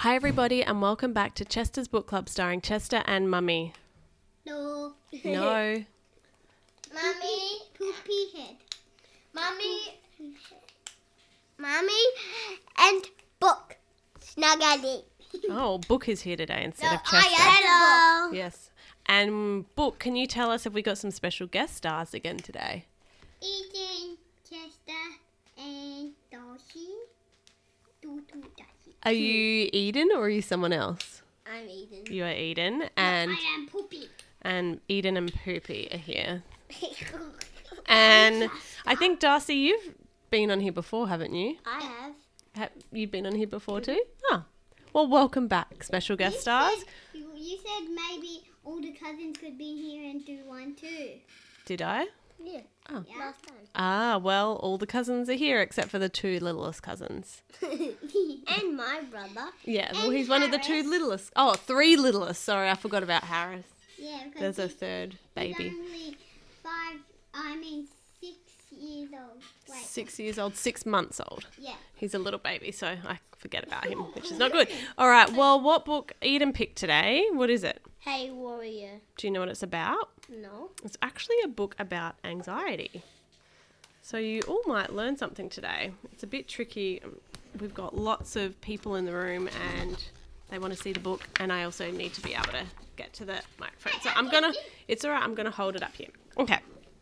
Hi everybody and welcome back to Chester's Book Club starring Chester and Mummy. No. No. Mummy. Poopy head. Mummy and Book. Snuggly. Oh, Book is here today instead of Chester. Hello. Yes. And Book, can you tell us if we got some special guest stars again today? Eden, Chester, and Darcy. Darcy. Are you Eden or are you someone else? I'm Eden. You are Eden and I am Poopy. Eden and Poopy are here. And I think Darcy, you've been on here before, haven't you? I have. You've been on here before too? Oh. Well, welcome back, special guest stars. You said maybe all the cousins could be here and do one too. Did I? Yeah. Oh. Yeah. Last time. Ah, well, all the cousins are here except for the two littlest cousins. And my brother. Yeah, well, And he's one of the two Harris. littlest. Oh, three littlest. Sorry, I forgot about Harris. Yeah, because There's a third he's baby. only 6 years old. Wait. 6 years old, 6 months old. Yeah. He's a little baby, so I forget about him, which is not good. All right, well, what book Eden picked today? What is it? Hey, warrior. Do you know what it's about? No. It's actually a book about anxiety. So you all might learn something today. It's a bit tricky. We've got lots of people in the room and they want to see the book, and I also need to be able to get to the microphone. So it's all right, I'm going to hold it up here. Okay.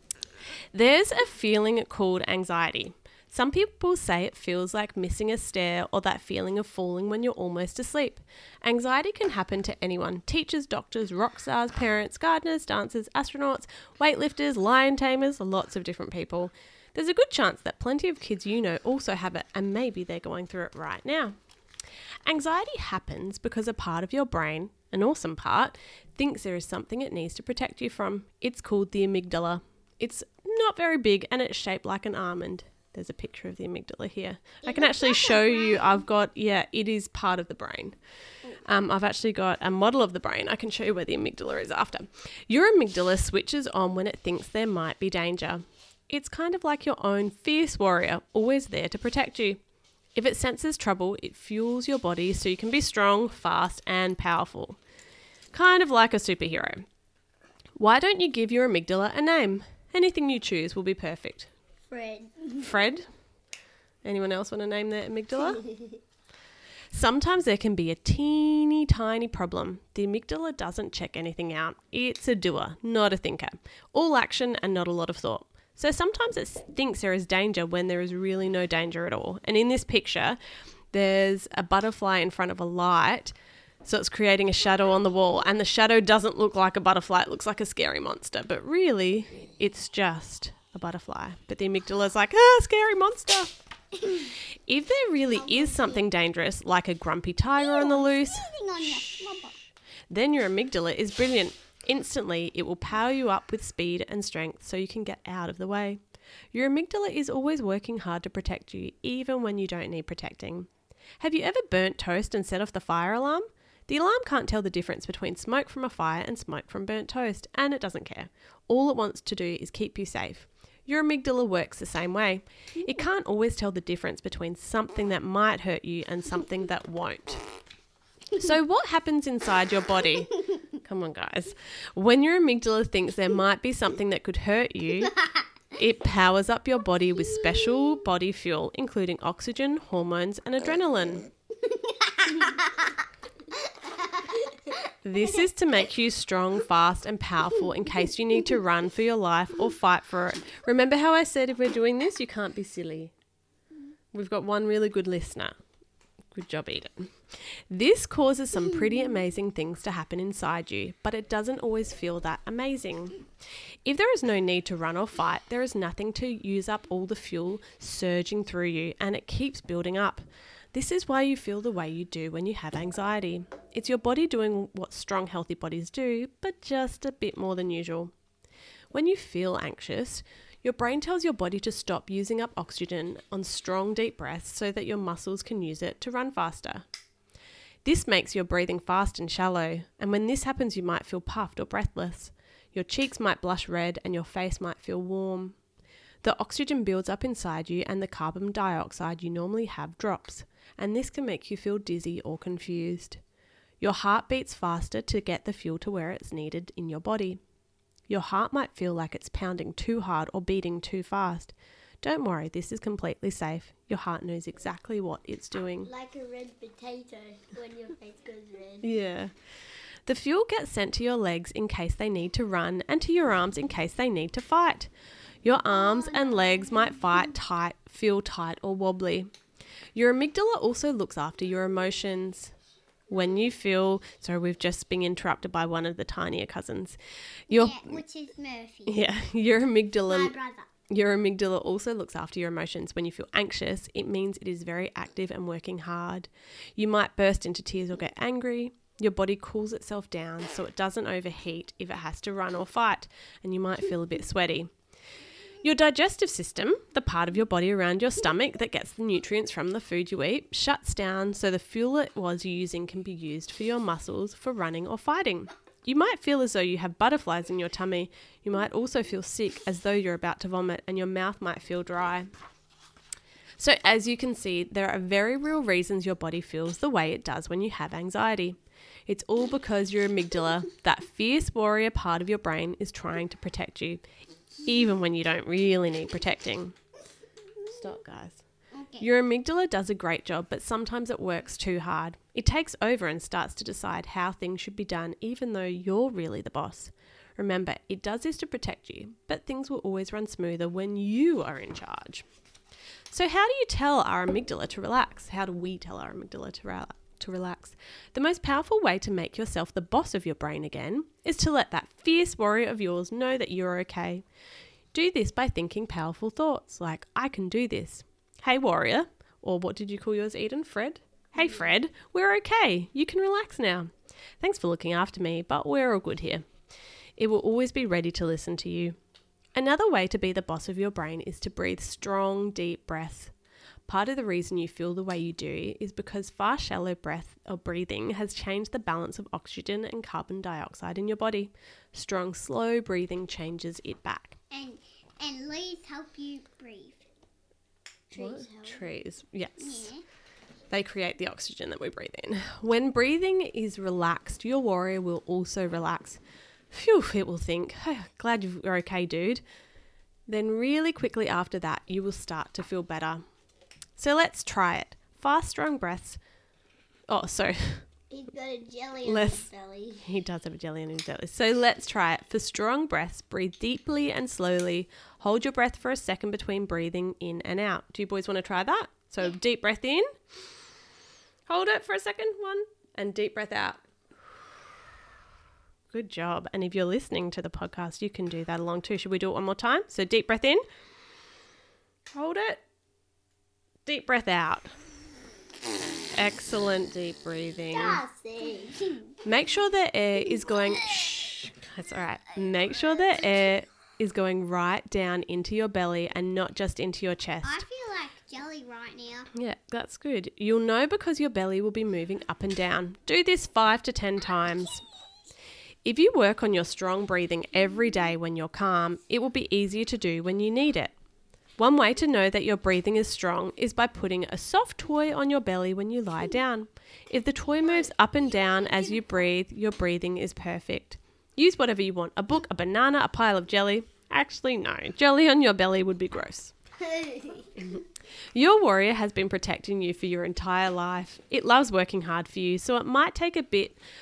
There's a feeling called anxiety. Some people say it feels like missing a stair or that feeling of falling when you're almost asleep. Anxiety can happen to anyone: teachers, doctors, rock stars, parents, gardeners, dancers, astronauts, weightlifters, lion tamers, lots of different people. There's a good chance that plenty of kids you know also have it, and maybe they're going through it right now. Anxiety happens because a part of your brain, an awesome part, thinks there is something it needs to protect you from. It's called the amygdala. It's not very big and it's shaped like an almond. There's a picture of the amygdala here. I can actually show you. It is part of the brain. I've actually got a model of the brain. I can show you where the amygdala is after. Your amygdala switches on when it thinks there might be danger. It's kind of like your own fierce warrior, always there to protect you. If it senses trouble, it fuels your body so you can be strong, fast, and powerful. Kind of like a superhero. Why don't you give your amygdala a name? Anything you choose will be perfect. Fred? Anyone else want to name their amygdala? Sometimes there can be a teeny tiny problem. The amygdala doesn't check anything out. It's a doer, not a thinker. All action and not a lot of thought. So sometimes it thinks there is danger when there is really no danger at all. And in this picture, there's a butterfly in front of a light. So it's creating a shadow on the wall. And the shadow doesn't look like a butterfly. It looks like a scary monster. But really, it's just a butterfly. But the amygdala's like, scary monster. If there really is something dangerous, like a grumpy tiger on the loose, then your amygdala is brilliant. Instantly, it will power you up with speed and strength so you can get out of the way. Your amygdala is always working hard to protect you, even when you don't need protecting. Have you ever burnt toast and set off the fire alarm? The alarm can't tell the difference between smoke from a fire and smoke from burnt toast, and it doesn't care. All it wants to do is keep you safe. Your amygdala works the same way. It can't always tell the difference between something that might hurt you and something that won't. So what happens inside your body? Come on, guys. When your amygdala thinks there might be something that could hurt you, it powers up your body with special body fuel, including oxygen, hormones, and adrenaline. This is to make you strong, fast, and powerful in case you need to run for your life or fight for it. Remember how I said if we're doing this, you can't be silly. We've got one really good listener. Good job, Eden. This causes some pretty amazing things to happen inside you, but it doesn't always feel that amazing. If there is no need to run or fight, there is nothing to use up all the fuel surging through you, and it keeps building up. This is why you feel the way you do when you have anxiety. It's your body doing what strong, healthy bodies do, but just a bit more than usual. When you feel anxious, your brain tells your body to stop using up oxygen on strong, deep breaths so that your muscles can use it to run faster. This makes your breathing fast and shallow, and when this happens, you might feel puffed or breathless. Your cheeks might blush red and your face might feel warm. The oxygen builds up inside you and the carbon dioxide you normally have drops. and this can make you feel dizzy or confused. Your heart beats faster to get the fuel to where it's needed in your body. Your heart might feel like it's pounding too hard or beating too fast. Don't worry, this is completely safe. Your heart knows exactly what it's doing. Like a red potato when your face goes red. Yeah. The fuel gets sent to your legs in case they need to run and to your arms in case they need to fight. Your arms and legs might feel tight or wobbly. Your amygdala also looks after your emotions. When you feel... Sorry, we've just been interrupted by one of the tinier cousins. Which is Murphy. Yeah, your amygdala... My brother. Your amygdala also looks after your emotions. When you feel anxious, it means it is very active and working hard. You might burst into tears or get angry. Your body cools itself down so it doesn't overheat if it has to run or fight, and you might feel a bit sweaty. Your digestive system, the part of your body around your stomach that gets the nutrients from the food you eat, shuts down so the fuel it was using can be used for your muscles for running or fighting. You might feel as though you have butterflies in your tummy. You might also feel sick, as though you're about to vomit, and your mouth might feel dry. So as you can see, there are very real reasons your body feels the way it does when you have anxiety. It's all because your amygdala, that fierce warrior part of your brain, is trying to protect you, even when you don't really need protecting. Stop, guys. Okay. Your amygdala does a great job, but sometimes it works too hard. It takes over and starts to decide how things should be done, even though you're really the boss. Remember, it does this to protect you, but things will always run smoother when you are in charge. So how do you tell our amygdala to relax? How do we tell our amygdala to relax? The most powerful way to make yourself the boss of your brain again is to let that fierce warrior of yours know that you're okay. Do this by thinking powerful thoughts like, I can do this. Hey, warrior. Or what did you call yours, Eden? Fred? Hey, Fred, we're okay. You can relax now. Thanks for looking after me, but we're all good here. It will always be ready to listen to you. Another way to be the boss of your brain is to breathe strong, deep breaths. Part of the reason you feel the way you do is because fast, shallow breath or breathing has changed the balance of oxygen and carbon dioxide in your body. Strong, slow breathing changes it back. And leaves help you breathe. Trees, yes. Yeah. They create the oxygen that we breathe in. When breathing is relaxed, your warrior will also relax. Phew, it will think, oh, glad you're okay, dude. Then really quickly after that, you will start to feel better. So let's try it. Fast, strong breaths. Oh, sorry. He's got a jelly on his belly. He does have a jelly on his belly. So let's try it. For strong breaths, breathe deeply and slowly. Hold your breath for a second between breathing in and out. Do you boys want to try that? So Yeah. Deep breath in. Hold it for a second. 1. And deep breath out. Good job. And if you're listening to the podcast, you can do that along too. Should we do it one more time? So deep breath in. Hold it. Deep breath out. Excellent deep breathing. Darcy. Make sure the air is going... Shh, that's all right. Make sure the air is going right down into your belly and not just into your chest. I feel like jelly right now. Yeah, that's good. You'll know because your belly will be moving up and down. Do this 5 to 10 times. If you work on your strong breathing every day when you're calm, it will be easier to do when you need it. One way to know that your breathing is strong is by putting a soft toy on your belly when you lie down. If the toy moves up and down as you breathe, your breathing is perfect. Use whatever you want. A book, a banana, a pile of jelly. Actually, no. Jelly on your belly would be gross. Your warrior has been protecting you for your entire life. It loves working hard for you, so it might take a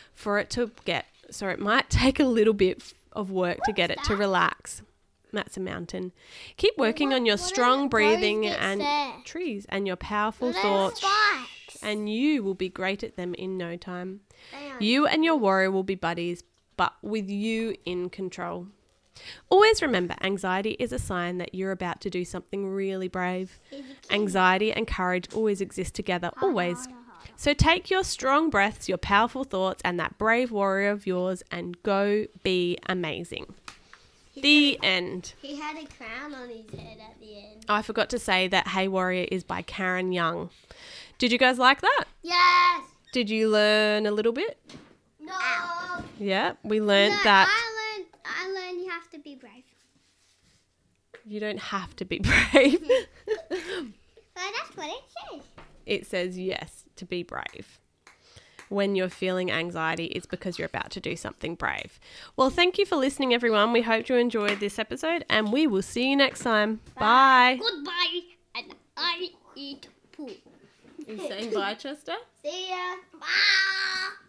little bit of work to get it to relax. That's a mountain. Keep working on your strong breathing and trees and your powerful thoughts, and you will be great at them in no time. You and your warrior will be buddies, but with you in control. Always remember, anxiety is a sign that you're about to do something really brave. Anxiety and courage always exist together, always. So take your strong breaths, your powerful thoughts, and that brave warrior of yours and go be amazing. The end. He had a crown on his head at the end. Oh, I forgot to say that Hey Warrior is by Karen Young. Did you guys like that? Yes. Did you learn a little bit? No. Yeah, we learned that I learned you have to be brave. you don't have to be brave. But that's what it says. it says yes to be brave. When you're feeling anxiety, it's because you're about to do something brave. Well, thank you for listening, everyone. We hope you enjoyed this episode, and we will see you next time. Bye. Goodbye, and I eat poo. Are you saying bye, Chester? See ya. Bye.